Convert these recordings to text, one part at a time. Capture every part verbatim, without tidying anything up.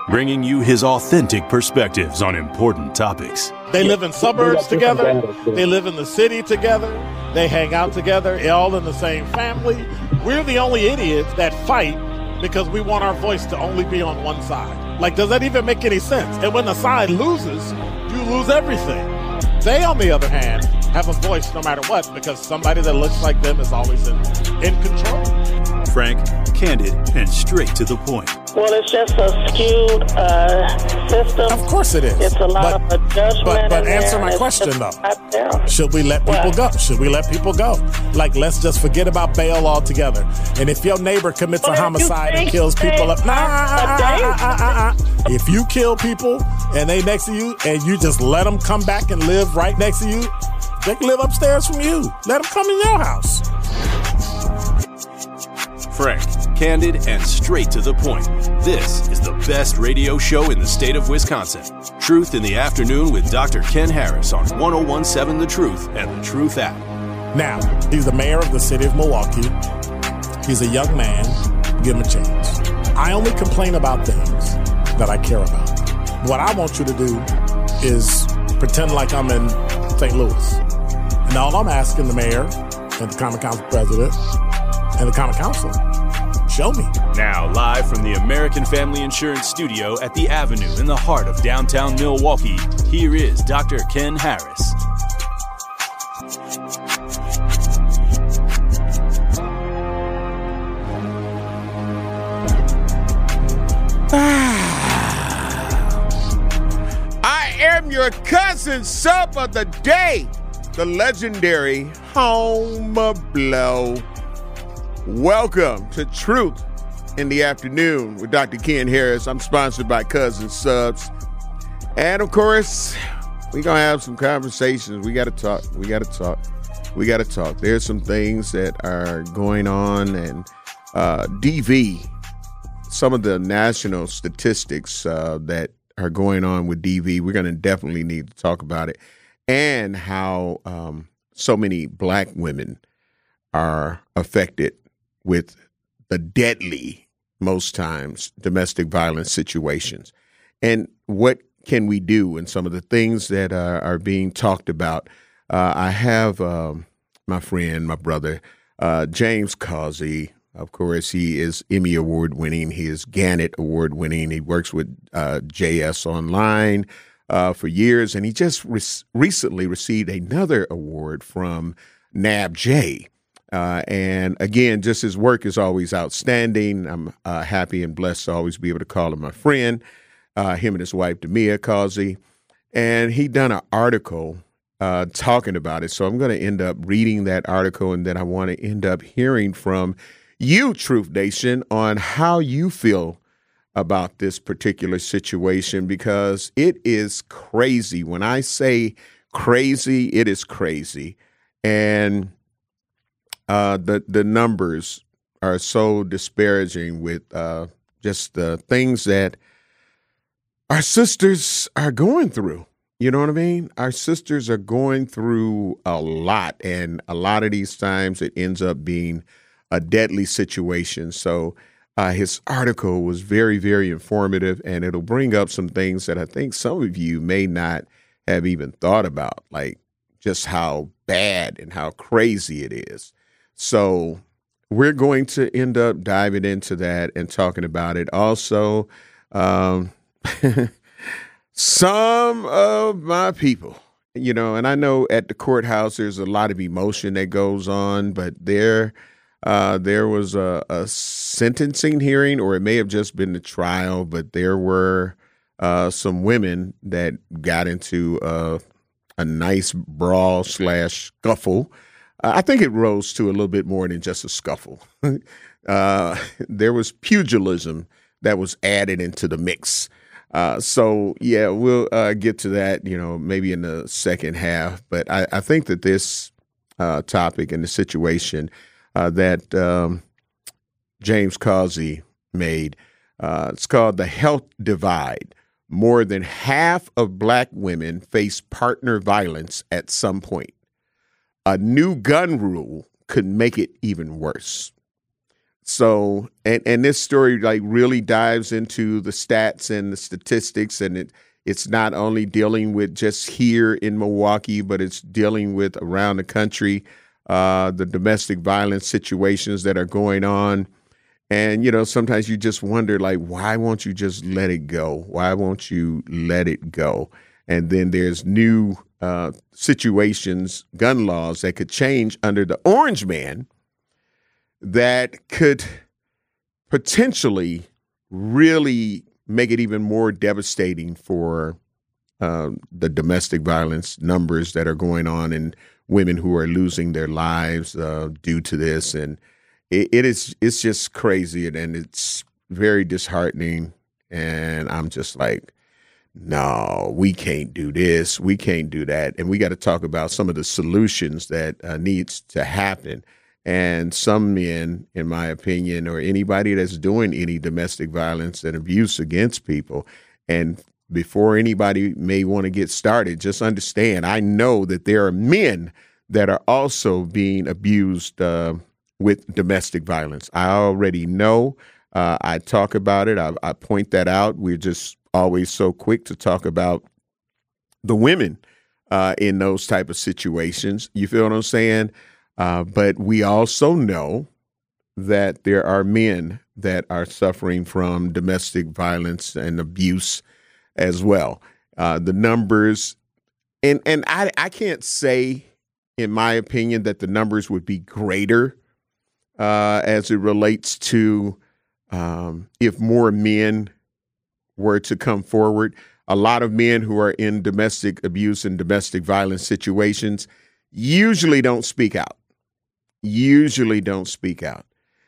bringing you his authentic perspectives on important topics. They live in suburbs together. They live in the city together. They hang out together, all in the same family. We're the only idiots that fight because we want our voice to only be on one side. Like, does that even make any sense? And when the side loses, you lose everything. They, on the other hand, have a voice no matter what because somebody that looks like them is always in, in control. Frank, candid, and straight to the point. Well, it's just a skewed uh, system. Of course it is. It's a lot but, of judgment. But, but answer and my it's question, just though. Should we let people What? go? Should we let people go? Like, let's just forget about bail altogether. And if your neighbor commits Well, a if you homicide and think kills people they up, nah, are uh, uh, uh, uh, uh. If you kill people and they next to you and you just let them come back and live right next to you, they can live upstairs from you. Let them come in your house. Frank, candid, and straight to the point. This is the best radio show in the state of Wisconsin. Truth in the Afternoon with Doctor Ken Harris on one oh one seven The Truth and The Truth app. Now, he's the mayor of the city of Milwaukee. He's a young man. Give him a chance. I only complain about things that I care about. What I want you to do is pretend like I'm in Saint Louis. And all I'm asking the mayor and the Common Council president and the Common Council, show me. Now, live from the American Family Insurance Studio at the Avenue in the heart of downtown Milwaukee, here is Doctor Ken Harris. I am your cousin sub of the day, the legendary Home Blow. Welcome to Truth in the Afternoon with Doctor Ken Harris. I'm sponsored by Cousin Subs. And, of course, we're going to have some conversations. We got to talk. We got to talk. We got to talk. There's some things that are going on. And uh, D V, some of the national statistics uh, that are going on with D V, we're going to definitely need to talk about it. And how um, so many black women are affected with the deadly, most times, domestic violence situations. And what can we do? And some of the things that uh, are being talked about. Uh, I have um, my friend, my brother, uh, James Causey. Of course, he is Emmy Award winning. He is Gannett Award winning. He works with uh, J S Online uh, for years. And he just re- recently received another award from N A B J. Uh, and again, just his work is always outstanding. I'm uh, happy and blessed to always be able to call him my friend, uh, him and his wife, Demia Causey. And he done an article uh, talking about it. So I'm going to end up reading that article, and then I want to end up hearing from you, Truth Nation, on how you feel about this particular situation, because it is crazy. When I say crazy, it is crazy. And Uh, the the numbers are so disparaging with uh, just the things that our sisters are going through. You know what I mean? Our sisters are going through a lot, and a lot of these times it ends up being a deadly situation. So uh, his article was very, very informative, and it'll bring up some things that I think some of you may not have even thought about, like just how bad and how crazy it is. So we're going to end up diving into that and talking about it. Also, um, some of my people, you know, and I know at the courthouse there's a lot of emotion that goes on, but there, uh, there was a, a sentencing hearing, or it may have just been the trial, but there were uh, some women that got into uh, a nice brawl slash scuffle. I think it rose to a little bit more than just a scuffle. uh, there was pugilism that was added into the mix. Uh, so, yeah, we'll uh, get to that, you know, maybe in the second half. But I, I think that this uh, topic and the situation uh, that um, James Causey made, uh, it's called The Health Divide. More than half of black women face partner violence at some point. A new gun rule could make it even worse. So, and, and this story like really dives into the stats and the statistics, and it it's not only dealing with just here in Milwaukee, but it's dealing with around the country, uh, the domestic violence situations that are going on. And, you know, sometimes you just wonder, like, why won't you just let it go? Why won't you let it go? And then there's new uh, situations, gun laws that could change under the Orange Man that could potentially really make it even more devastating for um, the domestic violence numbers that are going on and women who are losing their lives uh, due to this. And it, it is it's just crazy, and, and it's very disheartening. And I'm just like, no, we can't do this. We can't do that. And we got to talk about some of the solutions that uh, needs to happen. And some men, in my opinion, or anybody that's doing any domestic violence and abuse against people, and before anybody may want to get started, just understand, I know that there are men that are also being abused uh, with domestic violence. I already know. Uh, I talk about it. I, I point that out. We're just always so quick to talk about the women uh, in those type of situations. You feel what I'm saying? Uh, but we also know that there are men that are suffering from domestic violence and abuse as well. Uh, the numbers, and and I, I can't say, in my opinion, that the numbers would be greater uh, as it relates to um, if more men were to come forward. A lot of men who are in domestic abuse and domestic violence situations usually don't speak out. usually don't speak out.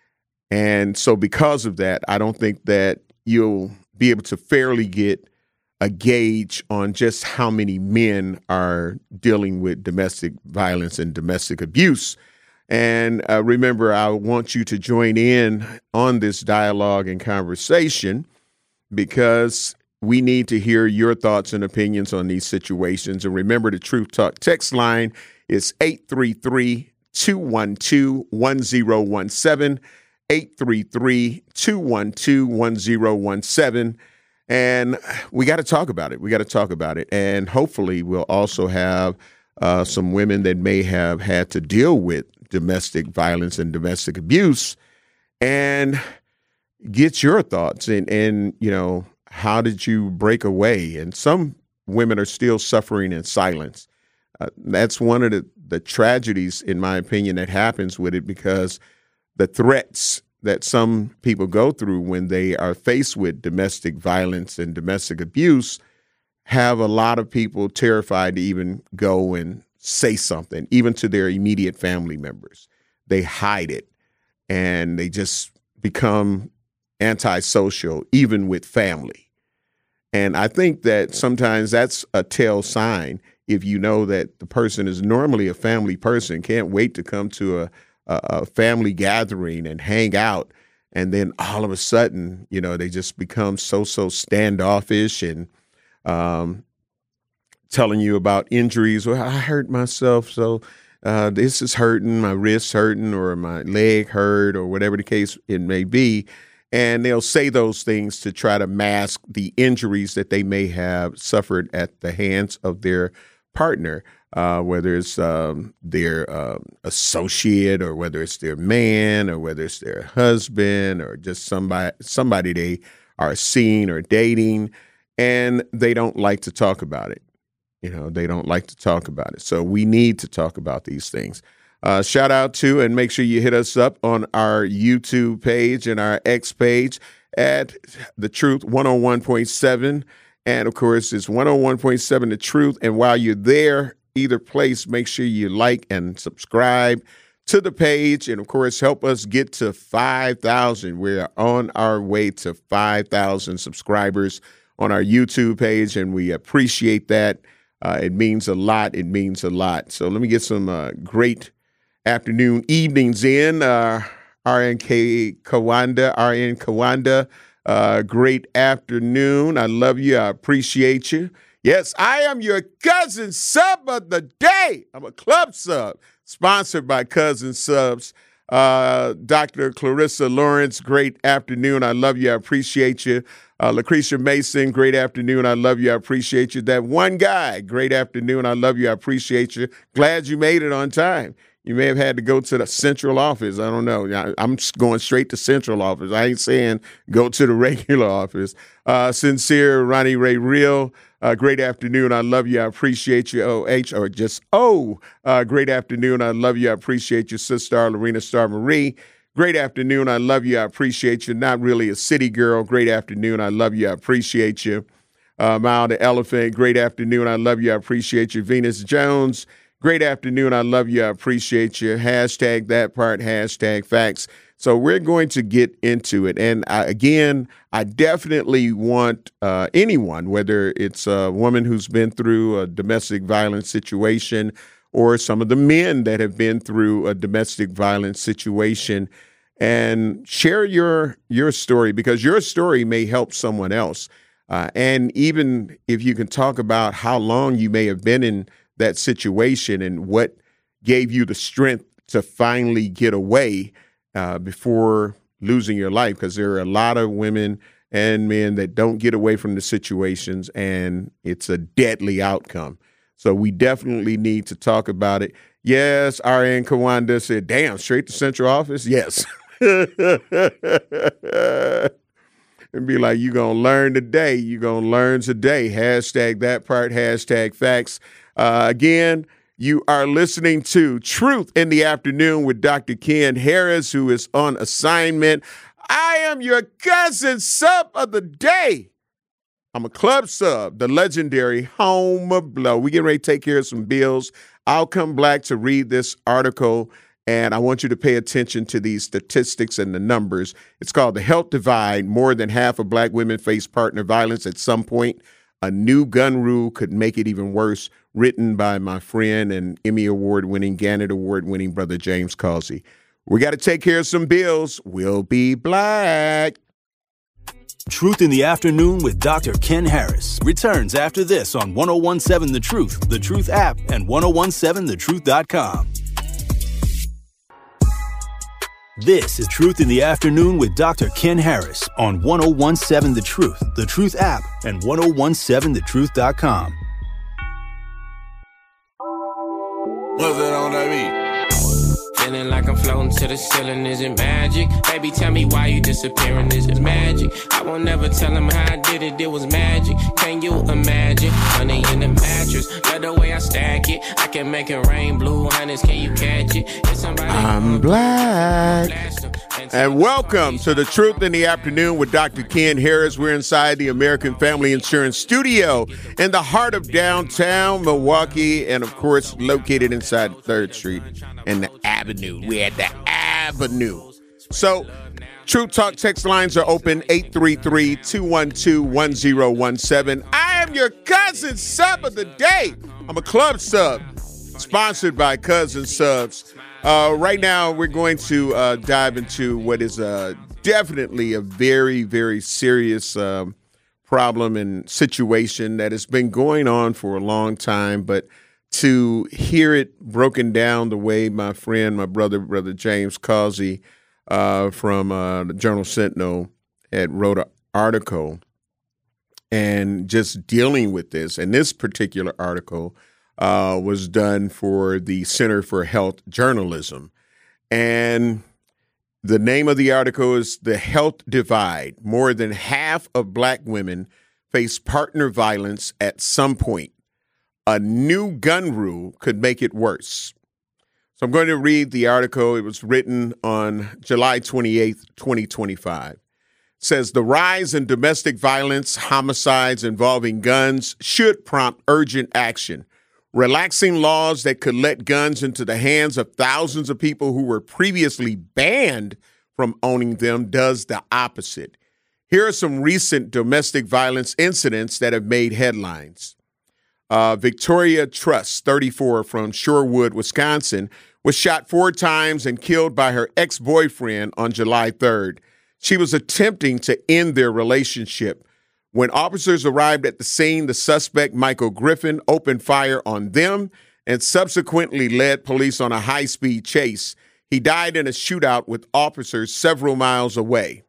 And so because of that, I don't think that you'll be able to fairly get a gauge on just how many men are dealing with domestic violence and domestic abuse. And uh, remember, I want you to join in on this dialogue and conversation, because we need to hear your thoughts and opinions on these situations. And remember, the Truth Talk text line is eight three three, two one two, one zero one seven, eight three three, two one two, one zero one seven. And we got to talk about it. We got to talk about it. And hopefully we'll also have uh, some women that may have had to deal with domestic violence and domestic abuse, and get your thoughts. And, and, you know, how did you break away? And some women are still suffering in silence. Uh, that's one of the, the tragedies, in my opinion, that happens with it, because the threats that some people go through when they are faced with domestic violence and domestic abuse have a lot of people terrified to even go and say something, even to their immediate family members. They hide it, and they just become antisocial, even with family. And I think that sometimes that's a tell sign. If you know that the person is normally a family person, can't wait to come to a, a, a family gathering and hang out, and then all of a sudden, you know, they just become so, so standoffish and um, telling you about injuries. Well, I hurt myself, so uh, this is hurting, my wrist's hurting, or my leg hurt, or whatever the case it may be. And they'll say those things to try to mask the injuries that they may have suffered at the hands of their partner, uh, whether it's um, their uh, associate, or whether it's their man, or whether it's their husband, or just somebody somebody they are seeing or dating, and they don't like to talk about it. You know, they don't like to talk about it. So we need to talk about these things. Uh, shout out to, and make sure you hit us up on our YouTube page and our X page at The Truth one oh one point seven. And of course, it's one oh one point seven The Truth. And while you're there, either place, make sure you like and subscribe to the page. And of course, help us get to five thousand. We're on our way to five thousand subscribers on our YouTube page, and we appreciate that. Uh, it means a lot. It means a lot. So let me get some uh, great afternoon, evenings in. Uh, R N K Kawanda, R N Kawanda, uh, great afternoon. I love you. I appreciate you. Yes, I am your cousin sub of the day. I'm a club sub, sponsored by Cousin Subs. Uh, Doctor Clarissa Lawrence, great afternoon. I love you. I appreciate you. Uh, Lucretia Mason, great afternoon. I love you. I appreciate you. That one guy, great afternoon. I love you. I appreciate you. Glad you made it on time. You may have had to go to the central office. I don't know. I'm going straight to central office. I ain't saying go to the regular office. Uh, sincere Ronnie Ray Real. Uh, great afternoon. I love you. I appreciate you. O H or just O. Uh, great afternoon. I love you. I appreciate you. Sister Lorena Star Marie. Great afternoon. I love you. I appreciate you. Not really a city girl. Great afternoon. I love you. I appreciate you. Uh, Mile the Elephant. Great afternoon. I love you. I appreciate you. Venus Jones. Great afternoon. I love you. I appreciate you. Hashtag that part. Hashtag facts. So we're going to get into it. And I, again, I definitely want uh, anyone, whether it's a woman who's been through a domestic violence situation or some of the men that have been through a domestic violence situation, and share your your story, because your story may help someone else. Uh, and even if you can talk about how long you may have been in that situation and what gave you the strength to finally get away uh, before losing your life, because there are a lot of women and men that don't get away from the situations, and it's a deadly outcome. So we definitely need to talk about it. Yes, R N Kawanda said, damn, straight to central office? Yes. And be like, you're going to learn today. You're going to learn today. Hashtag that part. Hashtag facts. Uh, again, you are listening to Truth in the Afternoon with Doctor Ken Harris, who is on assignment. I am your cousin sub of the day. I'm a club sub, the legendary Homer Blow. We getting ready to take care of some bills. I'll come back to read this article, and I want you to pay attention to these statistics and the numbers. It's called The Health Divide. More than half of black women face partner violence at some point. A new gun rule could make it even worse. Written by my friend and Emmy Award-winning, Gannett Award-winning brother James Causey. We got to take care of some bills. We'll be black. Truth in the Afternoon with Doctor Ken Harris returns after this on ten seventeen The Truth, The Truth app, and ten seventeen the truth dot com. This is Truth in the Afternoon with Doctor Ken Harris on ten seventeen The Truth, The Truth app, and ten seventeen the truth dot com. What's that on that beat? Feeling like I'm floating to the ceiling, is it magic? Baby, tell me why you disappearing, is it magic? I won't never tell him how I did it, it was magic. Can you imagine? Honey in the mattress, love the way I stack it. I can make it rain, blue honey's, can you catch it? I'm black. And welcome to the Truth in the Afternoon with Doctor Ken Harris. We're inside the American Family Insurance Studio in the heart of downtown Milwaukee, and of course located inside third Street and the Avenue. We're at the Avenue. So Truth Talk text lines are open, eight three three, two one two, one zero one seven. I am your cousin sub of the day. I'm a club sub, sponsored by Cousin Subs. Uh, right now, we're going to uh, dive into what is uh, definitely a very, very serious um, problem and situation that has been going on for a long time. But to hear it broken down the way my friend, my brother, brother James Causey uh, from uh, the Journal Sentinel had wrote an article and just dealing with this. And this particular article Uh, was done for the Center for Health Journalism. And the name of the article is The Health Divide. More than half of black women face partner violence at some point. A new gun rule could make it worse. So I'm going to read the article. It was written on July twenty-eighth, twenty twenty-five. It says, the rise in domestic violence, homicides involving guns should prompt urgent action. Relaxing laws that could let guns into the hands of thousands of people who were previously banned from owning them does the opposite. Here are some recent domestic violence incidents that have made headlines. Uh, Victoria Truss, thirty-four, from Shorewood, Wisconsin, was shot four times and killed by her ex-boyfriend on July third. She was attempting to end their relationship. When officers arrived at the scene, the suspect, Michael Griffin, opened fire on them and subsequently led police on a high-speed chase. He died in a shootout with officers several miles away.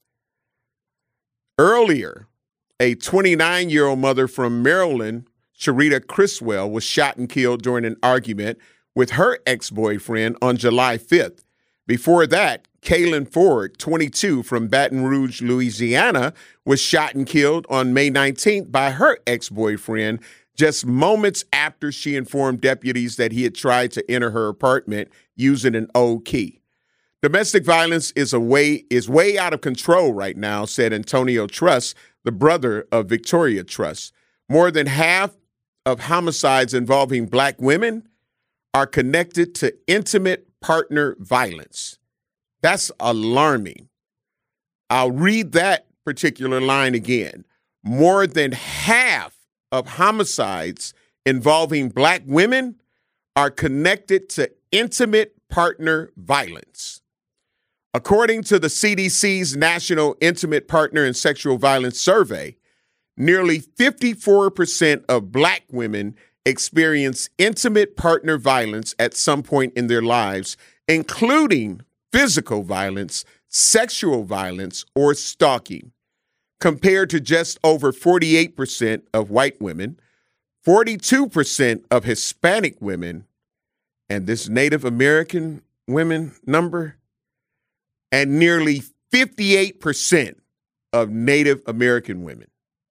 Earlier, a twenty-nine-year-old mother from Maryland, Sharita Criswell, was shot and killed during an argument with her ex-boyfriend on July fifth. Before that, Kaylin Ford, twenty-two, from Baton Rouge, Louisiana, was shot and killed on May nineteenth by her ex-boyfriend just moments after she informed deputies that he had tried to enter her apartment using an old key. Domestic violence is a way is way out of control right now, said Antonio Truss, the brother of Victoria Truss. More than half of homicides involving black women are connected to intimate partner violence. That's alarming. I'll read that particular line again. More than half of homicides involving black women are connected to intimate partner violence. According to the C D C's National Intimate Partner and Sexual Violence Survey, nearly fifty-four percent of black women experience intimate partner violence at some point in their lives, including physical violence, sexual violence, or stalking, compared to just over forty-eight percent of white women, forty-two percent of Hispanic women, and this Native American women number, and nearly fifty-eight percent of Native American women.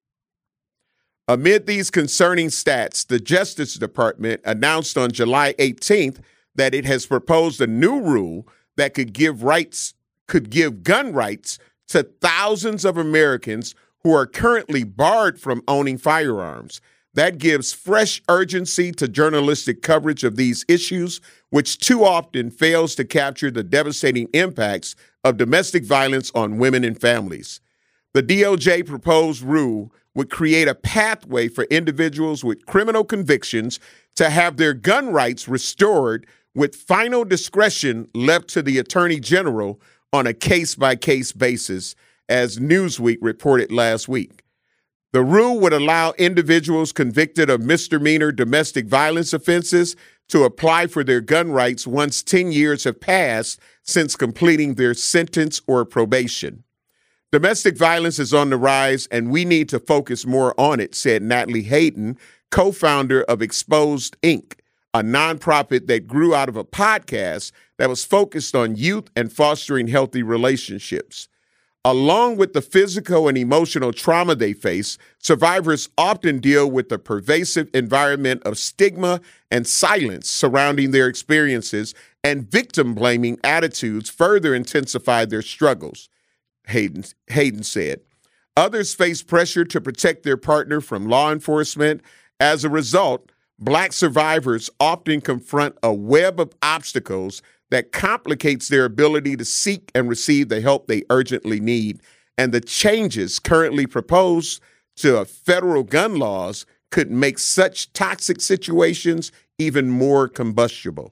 Amid these concerning stats, the Justice Department announced on July eighteenth that it has proposed a new rule that could give rights, could give gun rights to thousands of Americans who are currently barred from owning firearms. That gives fresh urgency to journalistic coverage of these issues, which too often fails to capture the devastating impacts of domestic violence on women and families. The D O J proposed rule would create a pathway for individuals with criminal convictions to have their gun rights restored, with final discretion left to the Attorney General on a case-by-case basis, as Newsweek reported last week. The rule would allow individuals convicted of misdemeanor domestic violence offenses to apply for their gun rights once ten years have passed since completing their sentence or probation. Domestic violence is on the rise, and we need to focus more on it, said Natalie Hayden, co-founder of Exposed, Incorporated, a nonprofit that grew out of a podcast that was focused on youth and fostering healthy relationships. Along with the physical and emotional trauma they face, survivors often deal with the pervasive environment of stigma and silence surrounding their experiences, and victim-blaming attitudes further intensify their struggles, Hayden, Hayden said. Others face pressure to protect their partner from law enforcement. As a result, Black survivors often confront a web of obstacles that complicates their ability to seek and receive the help they urgently need. And the changes currently proposed to federal gun laws could make such toxic situations even more combustible.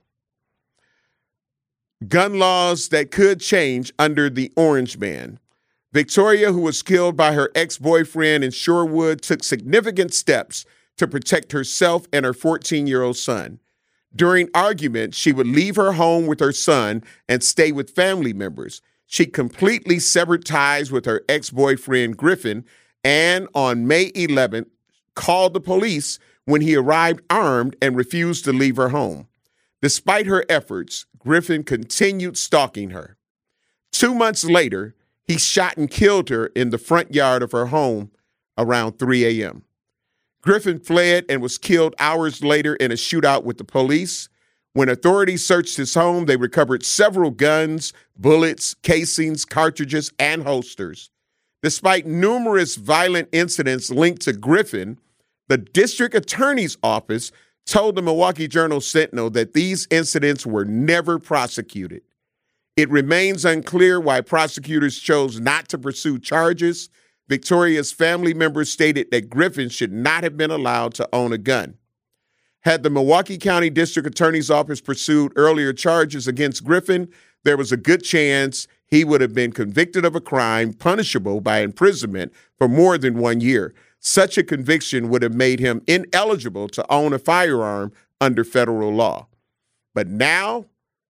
Gun laws that could change under the Orange Man. Victoria, who was killed by her ex-boyfriend in Shorewood, took significant steps to protect herself and her fourteen-year-old son. During arguments, she would leave her home with her son and stay with family members. She completely severed ties with her ex-boyfriend, Griffin, and on May eleventh, called the police when he arrived armed and refused to leave her home. Despite her efforts, Griffin continued stalking her. Two months later, he shot and killed her in the front yard of her home around three a.m. Griffin fled and was killed hours later in a shootout with the police. When authorities searched his home, they recovered several guns, bullets, casings, cartridges, and holsters. Despite numerous violent incidents linked to Griffin, the district attorney's office told the Milwaukee Journal-Sentinel that these incidents were never prosecuted. It remains unclear why prosecutors chose not to pursue charges. Victoria's family members stated that Griffin should not have been allowed to own a gun. Had the Milwaukee County District Attorney's Office pursued earlier charges against Griffin, there was a good chance he would have been convicted of a crime punishable by imprisonment for more than one year. Such a conviction would have made him ineligible to own a firearm under federal law. But now,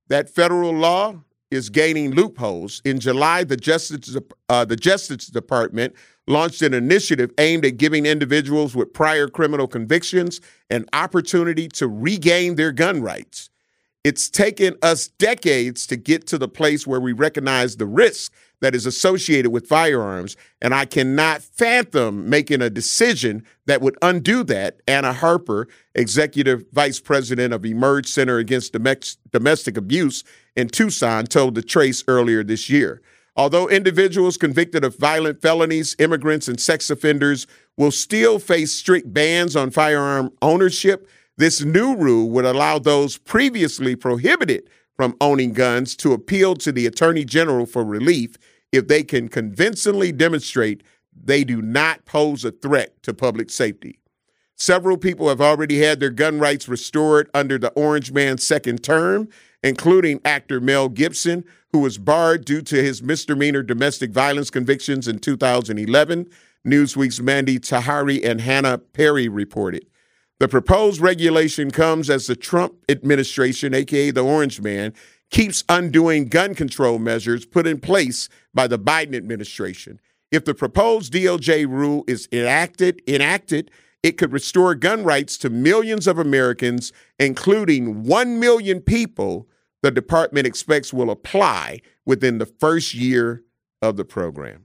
that federal law is gaining loopholes. In July, the Justice, uh, the Justice Department launched an initiative aimed at giving individuals with prior criminal convictions an opportunity to regain their gun rights. It's taken us decades to get to the place where we recognize the risk that is associated with firearms, and I cannot fathom making a decision that would undo that. Anna Harper, Executive Vice President of Emerge Center Against Domestic Abuse in Tucson, told The Trace earlier this year. Although individuals convicted of violent felonies, immigrants, and sex offenders will still face strict bans on firearm ownership, this new rule would allow those previously prohibited from owning guns to appeal to the Attorney General for relief if they can convincingly demonstrate they do not pose a threat to public safety. Several people have already had their gun rights restored under the Orange Man's second term, including actor Mel Gibson, who was barred due to his misdemeanor domestic violence convictions in two thousand eleven, Newsweek's Mandy Tahari and Hannah Perry reported. The proposed regulation comes as the Trump administration, a k a the Orange Man, keeps undoing gun control measures put in place by the Biden administration. If the proposed D O J rule is enacted, enacted, it could restore gun rights to millions of Americans, including one million people the department expects will apply within the first year of the program.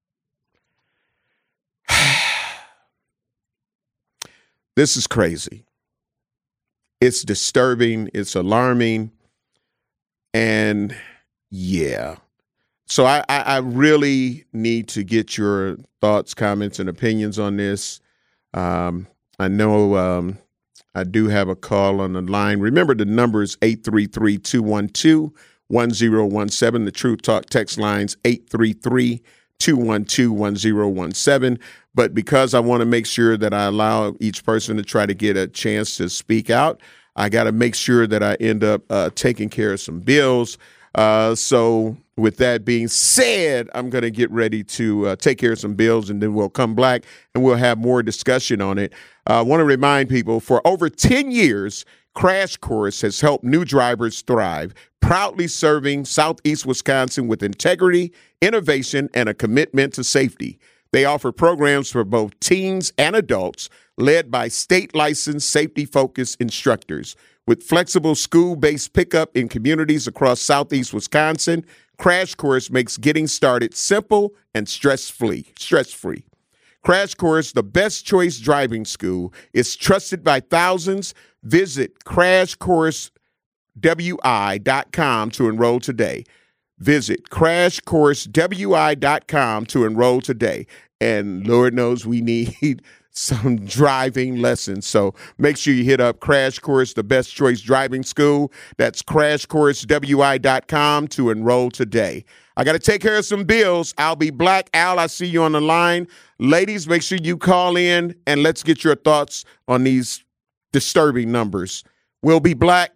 This is crazy. It's disturbing. It's alarming. And yeah. So I, I, I really need to get your thoughts, comments, and opinions on this. Um, I know um, I do have a call on the line. Remember, the number is eight three three, two one two, one zero one seven. The Truth Talk text line's eight three three, two one two, one zero one seven. But because I want to make sure that I allow each person to try to get a chance to speak out, I got to make sure that I end up uh, taking care of some bills. Uh, so with that being said, I'm going to get ready to uh, take care of some bills, and then we'll come back and we'll have more discussion on it. I uh, want to remind people, for over ten years, Crash Course has helped new drivers thrive, proudly serving Southeast Wisconsin with integrity, innovation, and a commitment to safety. They offer programs for both teens and adults, led by state-licensed, safety-focused instructors. With flexible school-based pickup in communities across Southeast Wisconsin, Crash Course makes getting started simple and stress-free. Stress-free. Crash Course, the best choice driving school, is trusted by thousands. Visit crash course w i dot com to enroll today. Visit crash course w i dot com to enroll today. And Lord knows we need some driving lessons. So make sure you hit up Crash Course, the best choice driving school. That's crash course w i dot com to enroll today. I got to take care of some bills. I'll be Black. Al, I see you on the line. Ladies, make sure you call in and let's get your thoughts on these disturbing numbers. We'll be Black.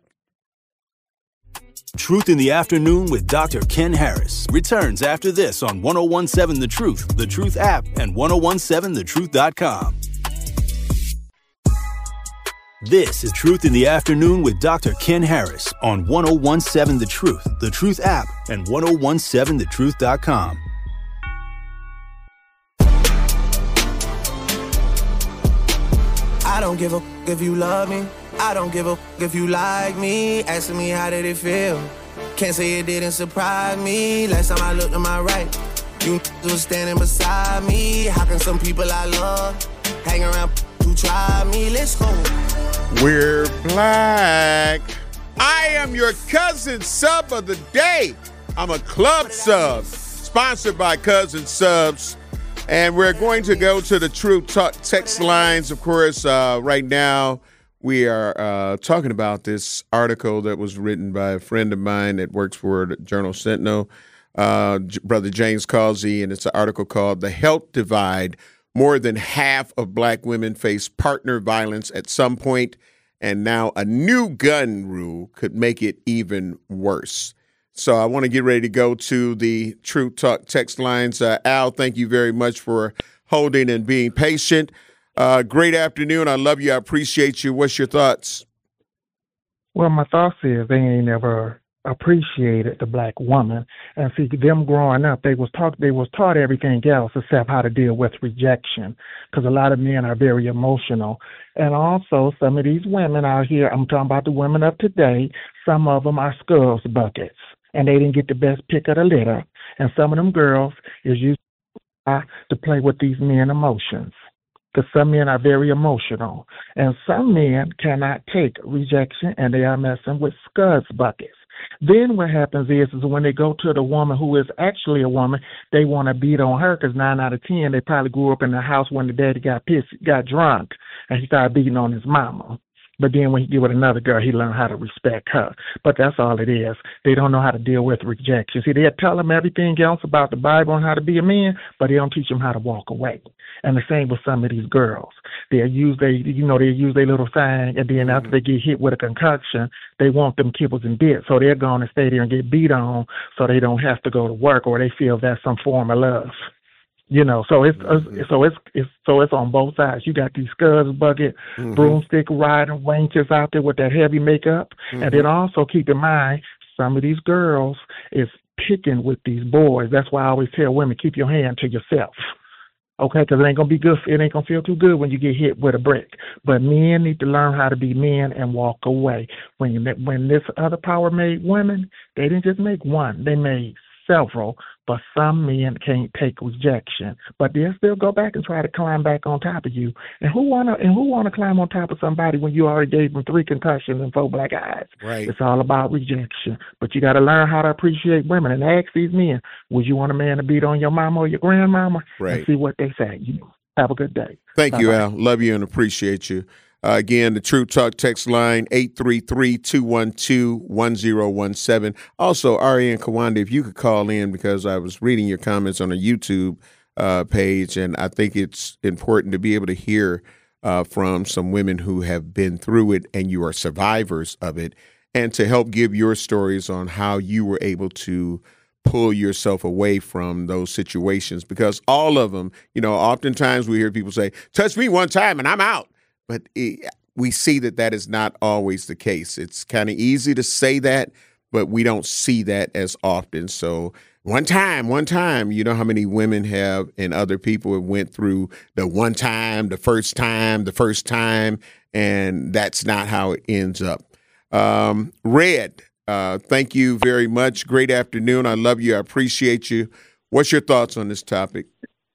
Truth in the Afternoon with Doctor Ken Harris returns after this on one oh one seven The Truth, The Truth app, and ten seventeen the truth dot com. This is Truth in the Afternoon with Doctor Ken Harris on ten seventeen The Truth, The Truth app, and ten seventeen the truth dot com. I don't give a f- if you love me. I don't give a f- if you like me. Asking me how did it feel. Can't say it didn't surprise me. Last time I looked to my right, you was standing beside me. How can some people I love hang around who try me? Let's go. We're Black. I am your cousin sub of the day. I'm a club sub, sponsored by Cousin Subs. And we're going to go to the Truth Talk text lines. Of course, uh, right now we are uh, talking about this article that was written by a friend of mine that works for the Journal Sentinel, uh, J- Brother James Causey, and it's an article called The Health Divide. More than half of Black women face partner violence at some point, and now a new gun rule could make it even worse. So I want to get ready to go to the Truth Talk text lines. Uh, Al, thank you very much for holding and being patient. Uh, great afternoon. I love you. I appreciate you. What's your thoughts? Well, my thoughts is they ain't never appreciated the black woman. And see, them growing up, they was taught they was taught everything else except how to deal with rejection, because a lot of men are very emotional. And also, some of these women out here, I'm talking about the women of today, some of them are skulls buckets, and they didn't get the best pick of the litter. And some of them girls is used to play with these men emotions, because some men are very emotional, and some men cannot take rejection, and they are messing with scuds buckets. Then what happens is, is when they go to the woman who is actually a woman, they want to beat on her, because nine out of ten, they probably grew up in the house when the daddy got pissed, got drunk, and he started beating on his mama. But then when he get with another girl, he learned how to respect her. But that's all it is. They don't know how to deal with rejection. See, they'll tell them everything else about the Bible and how to be a man, but they don't teach them how to walk away. And the same with some of these girls. They'll use they, you know, they use their little thing, and then after they get hit with a concussion, they want them kibbles and bits. So they're going to stay there and get beat on so they don't have to go to work, or they feel that's some form of love. You know, so it's mm-hmm. uh, so it's it's so it's on both sides. You got these scuds bucket, mm-hmm. broomstick riding wenches out there with that heavy makeup, mm-hmm. and then also keep in mind some of these girls is picking with these boys. That's why I always tell women, keep your hand to yourself, okay? Because it ain't gonna be good. It ain't gonna feel too good when you get hit with a brick. But men need to learn how to be men and walk away. When you when this other power made women, they didn't just make one; they made several. But some men can't take rejection, but they'll still go back and try to climb back on top of you. And who wanna and who wanna climb on top of somebody when you already gave them three concussions and four black eyes? Right. It's all about rejection. But you got to learn how to appreciate women and ask these men, would you want a man to beat on your mama or your grandmama? Right. And see what they say. You have a good day. Thank Bye-bye. you, Al. Love you and appreciate you. Uh, again, the True Talk text line, eight three three, two one two, one zero one seven. Also, Ari and Kawanda, if you could call in, because I was reading your comments on a YouTube uh, page, and I think it's important to be able to hear uh, from some women who have been through it and you are survivors of it, and to help give your stories on how you were able to pull yourself away from those situations. Because all of them, you know, oftentimes we hear people say, touch me one time and I'm out. But it, we see that that is not always the case. It's kind of easy to say that, but we don't see that as often. So one time, one time, you know how many women have and other people have went through the one time, the first time, the first time, and that's not how it ends up. Um, Red, uh, thank you very much. Great afternoon. I love you. I appreciate you. What's your thoughts on this topic?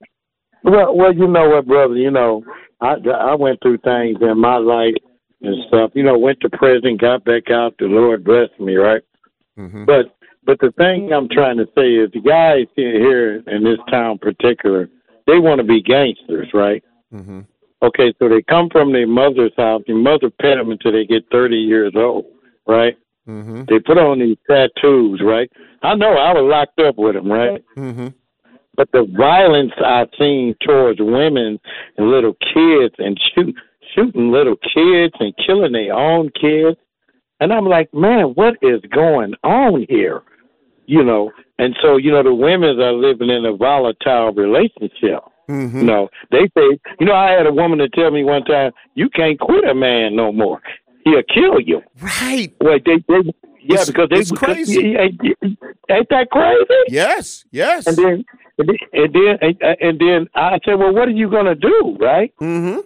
Well, well, you know what, brother, you know, I, I went through things in my life and stuff. You know, went to prison, got back out. The Lord blessed me, right? Mm-hmm. But but the thing I'm trying to say is the guys here in this town particular, they want to be gangsters, right? Mm-hmm. Okay, so they come from their mother's house. Their mother pet them until they get thirty years old, right? Mm-hmm. They put on these tattoos, right? I know I was locked up with them, right? Mm-hmm. But the violence I've seen towards women and little kids and shoot, shooting little kids and killing their own kids. And I'm like, man, what is going on here? You know, and so, you know, the women are living in a volatile relationship. Mm-hmm. You know, they say, you know, I had a woman to tell me one time, you can't quit a man no more. He'll kill you. Right. Well, they, they yeah, it's, because they it's crazy. Ain't, ain't that crazy? Yes, yes. And then, and then, and then, and, and then I said, well, what are you going to do, right? Mm-hmm.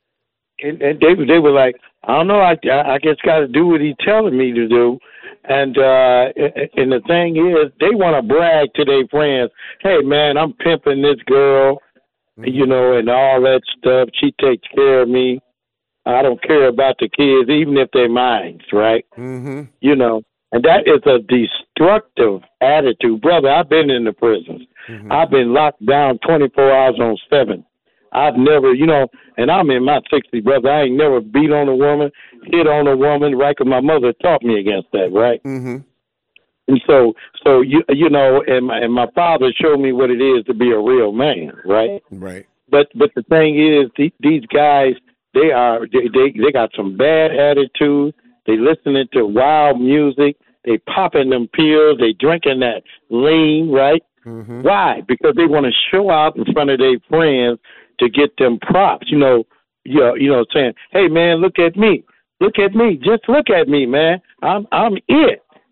And, and they, they were like, I don't know, I, I guess got to do what he's telling me to do. And uh, and the thing is, they want to brag to their friends, hey, man, I'm pimping this girl, mm-hmm. you know, and all that stuff. She takes care of me. I don't care about the kids, even if they're mine, right? Mm-hmm. You know, and that is a destructive attitude. Brother, I've been in the prisons. Mm-hmm. I've been locked down twenty-four hours on seven. I've never, you know, and I'm in my sixties, brother. I ain't never beat on a woman, hit on a woman, right? Because my mother taught me against that, right? Mm-hmm. And so, so you you know, and my, and my father showed me what it is to be a real man, right? Right. But but the thing is, th- these guys, they are they, they they got some bad attitude. They listening to wild music. They popping them pills. They drinking that lean, right? Mm-hmm. Why? Because they want to show out in front of their friends to get them props. You know, you know, you know, saying, "Hey, man, look at me, look at me, just look at me, man. I'm I'm it."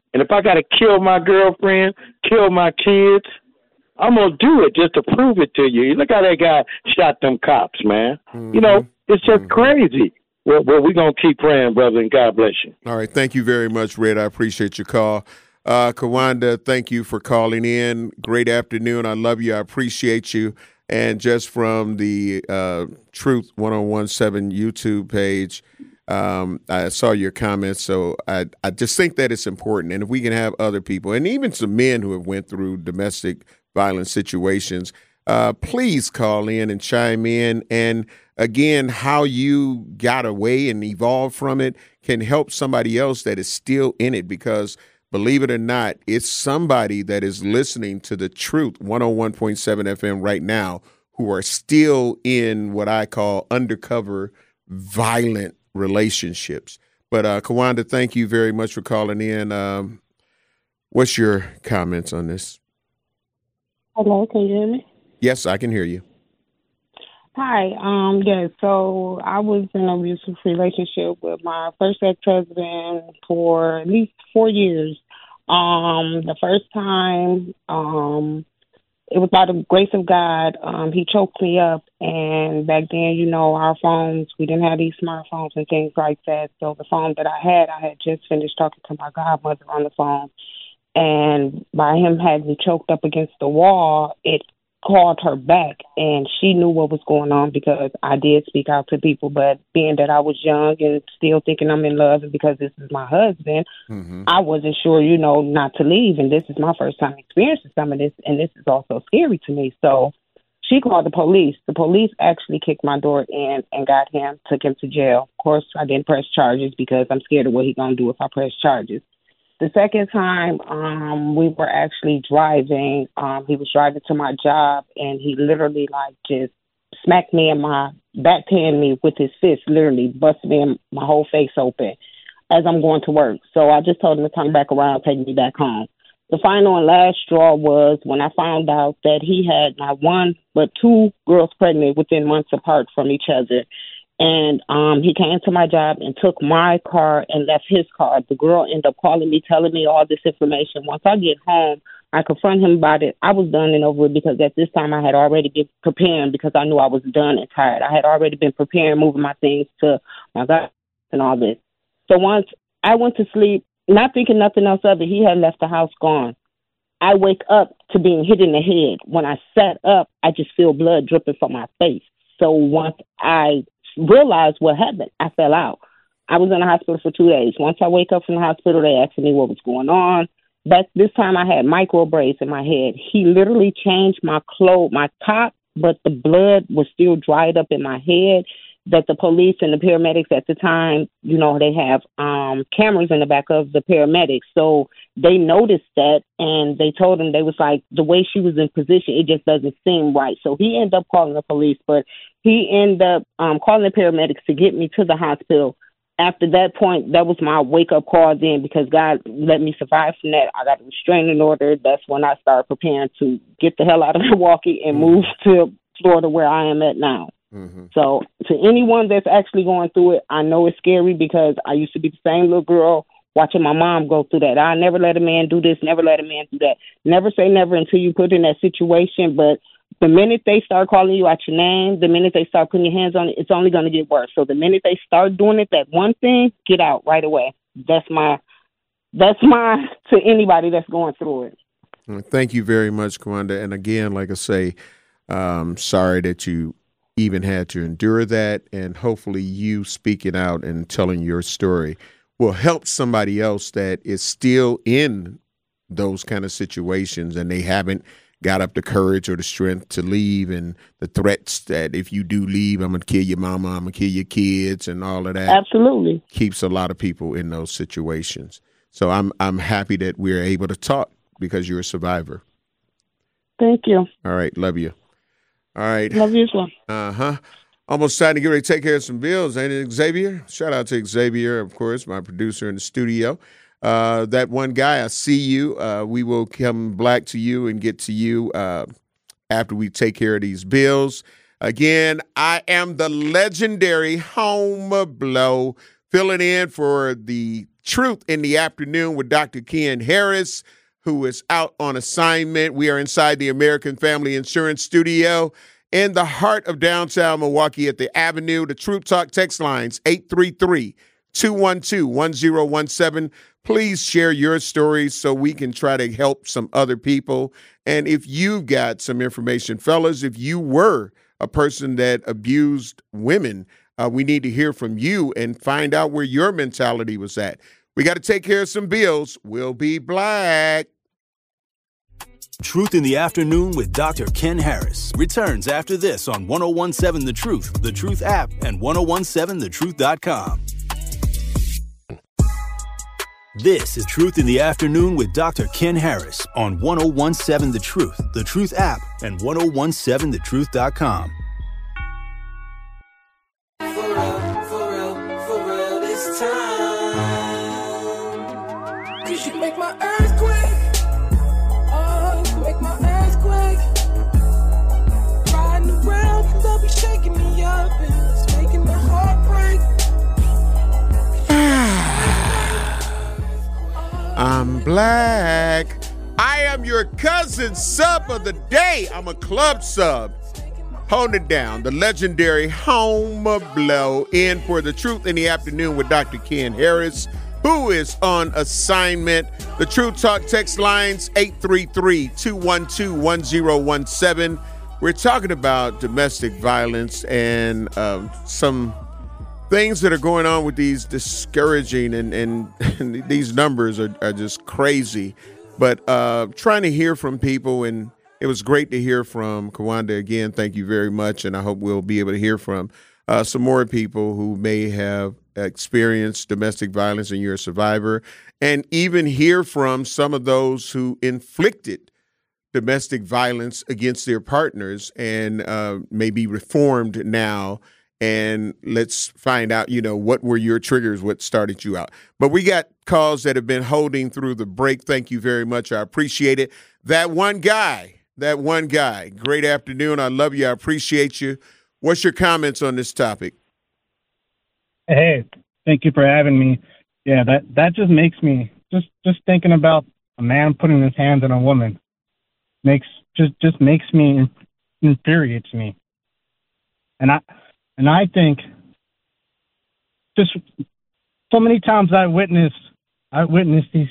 And if I got to kill my girlfriend, kill my kids, I'm going to do it just to prove it to you. Look how that guy shot them cops, man. Mm-hmm. You know, it's just mm-hmm. crazy. Well, well we're going to keep praying, brother, and God bless you. All right. Thank you very much, Red. I appreciate your call. Uh, Kawanda, thank you for calling in. Great afternoon. I love you. I appreciate you. And just from the uh, Truth ten seventeen YouTube page, um, I saw your comments. So I, I just think that it's important. And if we can have other people, and even some men who have went through domestic violent situations, uh, please call in and chime in. And again, how you got away and evolved from it can help somebody else that is still in it, because believe it or not, it's somebody that is listening to the Truth one oh one point seven F M right now who are still in what I call undercover violent relationships. But uh, Kawanda, thank you very much for calling in. Um, what's your comments on this? Hello, can you hear me? Yes, I can hear you. Hi. Um. Yeah. So I was in an abusive relationship with my first ex-husband for at least four years. Um. The first time, um, it was by the grace of God. Um. He choked me up, and back then, you know, our phones, we didn't have these smartphones and things like that. So the phone that I had, I had just finished talking to my godmother on the phone, and by him having me choked up against the wall, it called her back, and she knew what was going on because I did speak out to people. But being that I was young and still thinking I'm in love, and because this is my husband, mm-hmm. I wasn't sure, you know, not to leave. And this is my first time experiencing some of this, and this is also scary to me. So she called the police. The police actually kicked my door in and got him, took him to jail. Of course, I didn't press charges because I'm scared of what he's going to do if I press charges. The second time, um, we were actually driving. Um, he was driving to my job, and he literally, like, just smacked me in my, backhand me with his fist, literally busted me in my whole face open as I'm going to work. So I just told him to turn back around, take me back home. The final and last straw was when I found out that he had not one but two girls pregnant within months apart from each other. And um, he came to my job and took my car and left his car. The girl ended up calling me, telling me all this information. Once I get home, I confront him about it. I was done and over it because at this time I had already been preparing because I knew I was done and tired. I had already been preparing, moving my things to my God and all this. So once I went to sleep, not thinking nothing else of it, he had left the house gone. I wake up to being hit in the head. When I sat up, I just feel blood dripping from my face. So once I realized what happened, I fell out. I was in the hospital for two days. Once I wake up from the hospital, they asked me what was going on. But this time I had micro braids in my head. He literally changed my clothes, my top, but the blood was still dried up in my head. That the police and the paramedics at the time, you know, they have um, cameras in the back of the paramedics. So they noticed that, and they told him, they was like, the way she was in position, it just doesn't seem right. So he ended up calling the police, but he ended up um, calling the paramedics to get me to the hospital. After that point, that was my wake-up call then, because God let me survive from that. I got a restraining order. That's when I started preparing to get the hell out of Milwaukee and move to Florida, where I am at now. Mm-hmm. So to anyone that's actually going through it, I know it's scary because I used to be the same little girl watching my mom go through that. I never let a man do this, never let a man do that. Never say never until you put in that situation. But the minute they start calling you out your name, the minute they start putting your hands on it, it's only going to get worse. So the minute they start doing it, that one thing, get out right away. That's my, that's my, to anybody that's going through it. Thank you very much, Kawanda. And again, like I say, um, sorry that you even had to endure that, and hopefully you speaking out and telling your story will help somebody else that is still in those kind of situations and they haven't got up the courage or the strength to leave, and the threats that if you do leave, I'm going to kill your mama, I'm going to kill your kids and all of that. Absolutely. Keeps a lot of people in those situations. So I'm I'm happy that we're able to talk because you're a survivor. Thank you. All right. Love you. All right. Love you as well. Uh-huh. Almost time to get ready to take care of some bills, ain't it, Xavier? Shout out to Xavier, of course, my producer in the studio. Uh, that one guy, I see you. Uh, we will come back to you and get to you uh, after we take care of these bills. Again, I am the legendary Home Blow, filling in for the Truth in the Afternoon with Doctor Ken Harris, who is out on assignment. We are inside the American Family Insurance Studio in the heart of downtown Milwaukee at the Avenue. The Truth Talk text lines, eight three three, two one two, one zero one seven. Please share your stories so we can try to help some other people. And if you've got some information, fellas, if you were a person that abused women, uh, we need to hear from you and find out where your mentality was at. We got to take care of some bills. We'll be black. Truth in the Afternoon with Doctor Ken Harris returns after this on ten seventeen The Truth, The Truth app, and ten seventeen the truth dot com. This is Truth in the Afternoon with Doctor Ken Harris on ten seventeen The Truth, The Truth app, and ten seventeen the truth dot com. For real, for real, for real this time. 'Cause you make my earthquake. Oh, you make my earthquake. Riding around and they'll be shaking me up and it's making my heart break. I'm black. I am your cousin sub of the day. I'm a club sub. Hold it down. The legendary Home Blow in for the Truth in the Afternoon with Doctor Ken Harris, who is on assignment. The Truth Talk text lines, eight three three, two one two, one zero one seven. We're talking about domestic violence and uh, some things that are going on with these discouraging and, and, and these numbers are, are just crazy. But uh, trying to hear from people, and it was great to hear from Kawanda again. Thank you very much, and I hope we'll be able to hear from uh, some more people who may have experienced domestic violence and you're a survivor, and even hear from some of those who inflicted domestic violence against their partners and uh, may be reformed now. And let's find out, you know, what were your triggers, what started you out. But we got calls that have been holding through the break. Thank you very much. I appreciate it. That one guy, that one guy, great afternoon. I love you. I appreciate you. What's your comments on this topic? Hey, thank you for having me. Yeah, that, that just makes me, just, just thinking about a man putting his hands on a woman makes, just, just makes me, infuriates me. And I, And I think just so many times I witnessed, I witnessed these,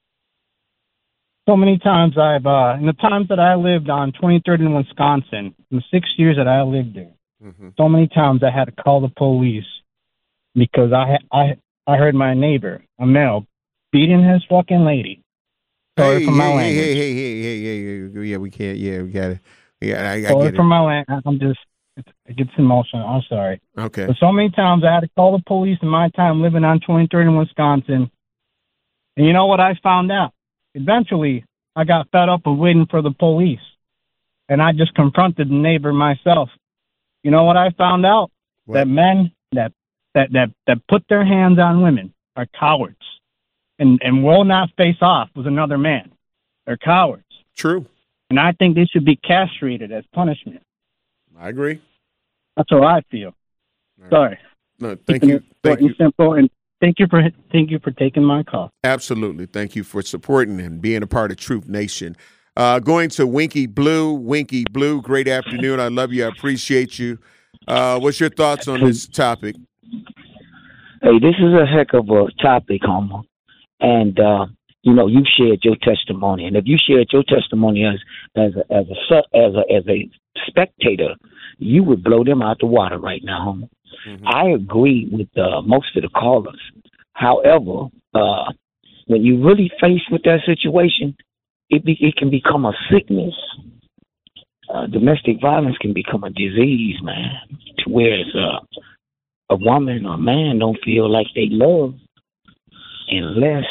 so many times I've, uh, in the times that I lived on twenty-third in Wisconsin, in the six years that I lived there, mm-hmm. so many times I had to call the police because I, I, I heard my neighbor, a male, beating his fucking lady. Sorry hey, for my hey, language. Hey, hey, hey, hey, hey, hey, yeah, we can't, yeah, we got it. Yeah, I, I Sorry get it. for my language. I'm just, it gets emotional. I'm sorry. Okay. But so many times I had to call the police in my time living on twenty-third in Wisconsin. And you know what I found out? Eventually, I got fed up of waiting for the police. And I just confronted the neighbor myself. You know what I found out? What? That men that, that, that, that put their hands on women are cowards. And, and will not face off with another man. They're cowards. True. And I think they should be castrated as punishment. I agree. That's how I feel. Right. Sorry. No, thank you. Thank you. Simple, and thank you for thank you for taking my call. Absolutely. Thank you for supporting and being a part of Truth Nation. Uh, going to Winky Blue. Winky Blue, great afternoon. I love you. I appreciate you. Uh, what's your thoughts on this topic? Hey, this is a heck of a topic, Homer. And uh, you know, you shared your testimony, and if you shared your testimony as as a, as a as a as a spectator, you would blow them out the water right now, Homer. Mm-hmm. I agree with uh, most of the callers. However, uh, when you really faced with that situation, it be, it can become a sickness. Uh, domestic violence can become a disease, man, to where it's, uh, a woman or a man don't feel like they love unless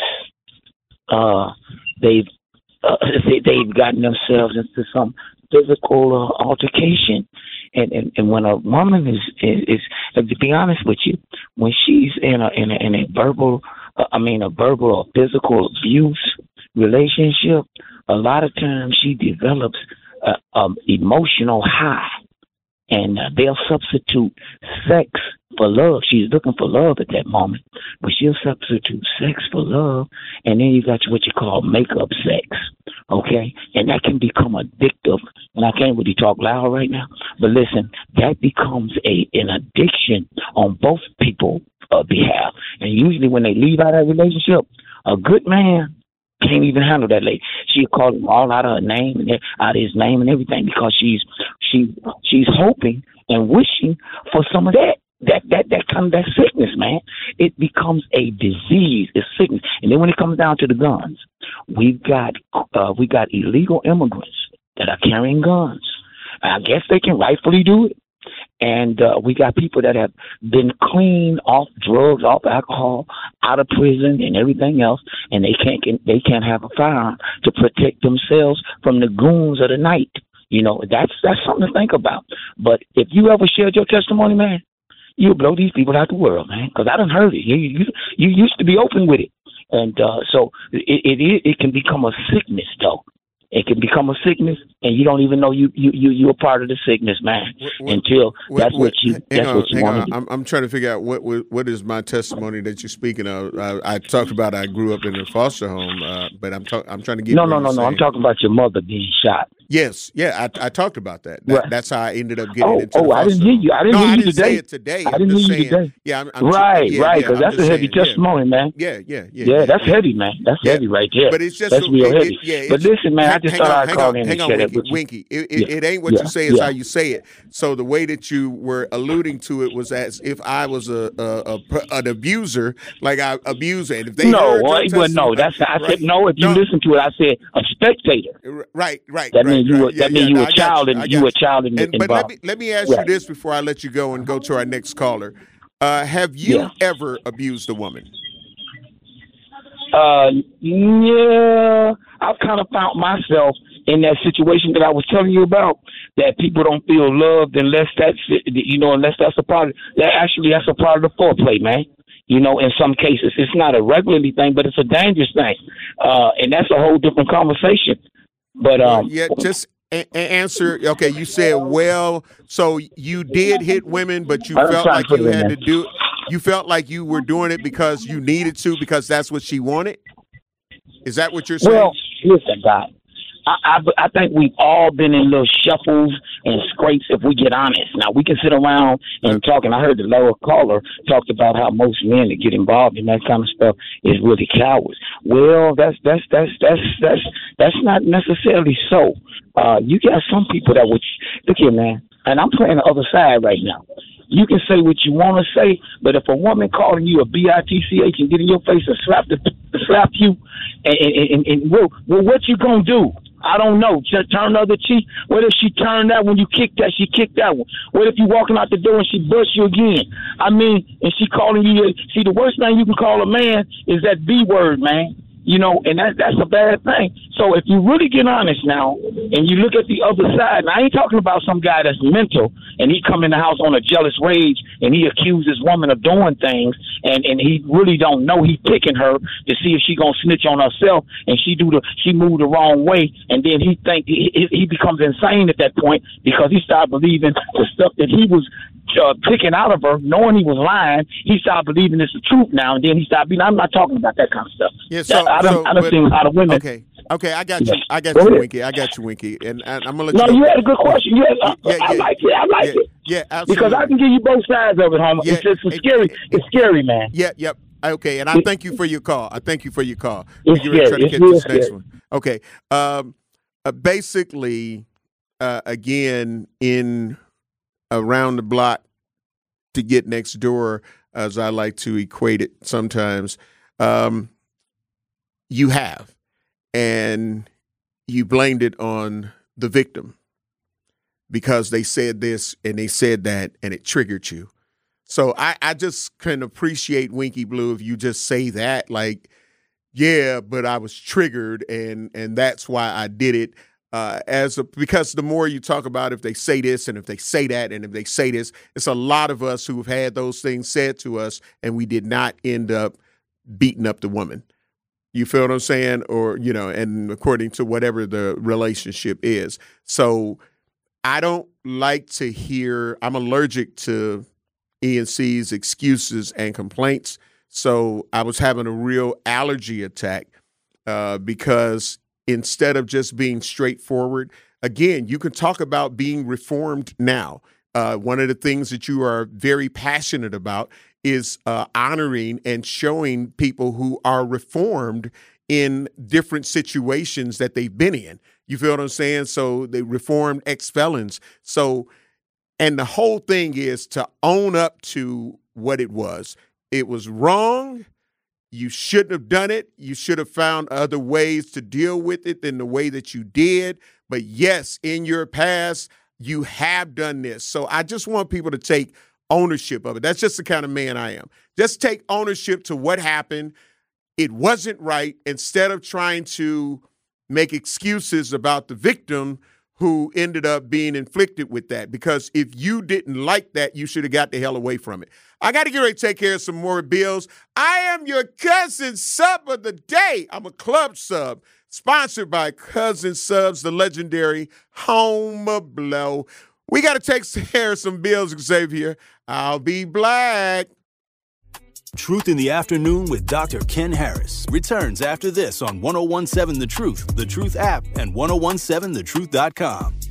uh, they've uh, they, they've gotten themselves into some physical uh, altercation. And, and and when a woman is, is is to be honest with you, when she's in a in a, in a verbal, uh, I mean a verbal or physical abuse relationship, a lot of times she develops a, a emotional high, and uh, they'll substitute sex for love. She's looking for love at that moment, but she'll substitute sex for love, and then you got what you call makeup sex, okay? And that can become addictive. And I can't really talk loud right now, but listen, that becomes a an addiction on both people's uh, behalf. And usually when they leave out of that relationship, a good man can't even handle that lady. She'll call him all out of her name and out of his name and everything because she's she she's hoping and wishing for some of that. That that that kind of that sickness, man. It becomes a disease. It's sickness. And then when it comes down to the guns, we've got uh, we got illegal immigrants that are carrying guns. I guess they can rightfully do it. And uh, we got people that have been clean off drugs, off alcohol, out of prison and everything else, and they can't can, they can't have a firearm to protect themselves from the goons of the night. You know, that's that's something to think about. But if you ever shared your testimony, man, you'll blow these people out the world, man. Because I done heard it. You, you you used to be open with it, and uh, so it, it it it can become a sickness, though. It can become a sickness, and you don't even know you you you you're a part of the sickness, man. What, what, until what, that's what, what you that's on, what you want to do. I'm I'm trying to figure out what what, what is my testimony that you're speaking of. I, I talked about I grew up in a foster home, uh, but I'm talk, I'm trying to get no no no no. I'm talking about your mother being shot. Yes, yeah, I, I talked about that. that right. That's how I ended up getting oh, into oh, the foster I didn't hear you. I didn't no, hear you I didn't today. say it today. I I'm didn't just hear you saying, today. Yeah, I'm, I'm right, yeah, right, because yeah, that's a heavy saying, testimony, yeah. man. Yeah, yeah, yeah. Yeah, that's yeah. heavy, man. That's yeah. heavy right there. But it's just that's a, real it, heavy. It, yeah, but listen, man, hang, I just hang thought on, I'd call on, in hang and on, share Winky, that with you. Winky. It, it, yeah. it ain't what yeah. you say; it's yeah. how you say it. So the way that you were alluding to it was as if I was a, a, a an abuser, like I abuse it. If they no, heard well, your well, no, that's I right? said no. If you no. listen to it, I said a spectator. Right, right. That right, means you right. were Yeah, that means yeah, you no, were a child you. and you were a child in, and, involved. But let me let me ask right. you this before I let you go and go to our next caller. Uh, have you yeah. ever abused a woman? Uh, yeah, I've kind of found myself in that situation that I was telling you about, that people don't feel loved unless that's, you know, unless that's a part of, that actually that's a part of the foreplay, man. You know, in some cases, it's not a regularly thing, but it's a dangerous thing. Uh, and that's a whole different conversation. But, um, yeah, just a- a- answer. Okay. You said, well, so you did hit women, but you felt like you had to do You felt like you were doing it because you needed to, because that's what she wanted? Is that what you're saying? Well, listen, God, I, I, I think we've all been in little shuffles and scrapes if we get honest. Now, we can sit around and talk, and I heard the lower caller talked about how most men that get involved in that kind of stuff is really cowards. Well, that's that's that's that's that's that's not necessarily so. Uh, you got some people that would, look here, man, and I'm playing the other side right now. You can say what you want to say, but if a woman calling you a B I T C H and get in your face and slap the slap you, and, and, and, and well, well, what you gonna do? I don't know. Just turn the other cheek. What if she turned that when you kicked that? She kicked that one. What if you walking out the door and she busts you again? I mean, and she calling you. See, the worst thing you can call a man is that B word, man. You know, and that, that's a bad thing. So if you really get honest now, and you look at the other side, and I ain't talking about some guy that's mental, and he come in the house on a jealous rage, and he accuses woman of doing things, and, and he really don't know he picking her to see if she gonna snitch on herself, and she do the she move the wrong way, and then he think he, he becomes insane at that point because he started believing the stuff that he was Uh, picking out of her, knowing he was lying. He started believing it's the truth now, and then he started being. I'm not talking about that kind of stuff. Yeah, so, that, I don't. so, I don't but, think a lot of women. Okay, okay, I got yeah. you. I got Go you, ahead. Winky. I got you, Winky. And, and I'm gonna let no, you. No, you had a good question. You had, uh, yeah, yeah, I like it. I like yeah, it. Yeah, absolutely. Because I can give you both sides of it, homie. Yeah, it's just it's it, scary. It, it's scary, man. Yeah, yep. Okay, and I it, thank you for your call. I thank you for your call. It's You're trying to it's get real this scary. next one. Okay. Um. Uh, basically, uh, again, in around the block to get next door, as I like to equate it sometimes, um, you have, and you blamed it on the victim because they said this and they said that, and it triggered you. So I, I just can appreciate, Winky Blue, if you just say that, like, yeah, but I was triggered, and and that's why I did it. Uh, as a, because the more you talk about if they say this and if they say that and if they say this, it's a lot of us who have had those things said to us and we did not end up beating up the woman. You feel what I'm saying? Or, you know, and according to whatever the relationship is. So I don't like to hear, I'm allergic to E and C's excuses and complaints. So I was having a real allergy attack uh, because instead of just being straightforward, again, you can talk about being reformed now. Uh, one of the things that you are very passionate about is uh, honoring and showing people who are reformed in different situations that they've been in. You feel what I'm saying? So they reformed ex-felons. So, and the whole thing is to own up to what it was. It was wrong. You shouldn't have done it. You should have found other ways to deal with it than the way that you did. But yes, in your past, you have done this. So I just want people to take ownership of it. That's just the kind of man I am. Just take ownership to what happened. It wasn't right. Instead of trying to make excuses about the victim who ended up being inflicted with that. Because if you didn't like that, you should have got the hell away from it. I got to get ready to take care of some more bills. I am your cousin sub of the day. I'm a club sub sponsored by Cousin Subs, the legendary Home Blow. We got to take care of some bills, Xavier. I'll be black. Truth in the Afternoon with Doctor Ken Harris returns after this on ten seventeen The Truth, The Truth app, and ten seventeen the truth dot com.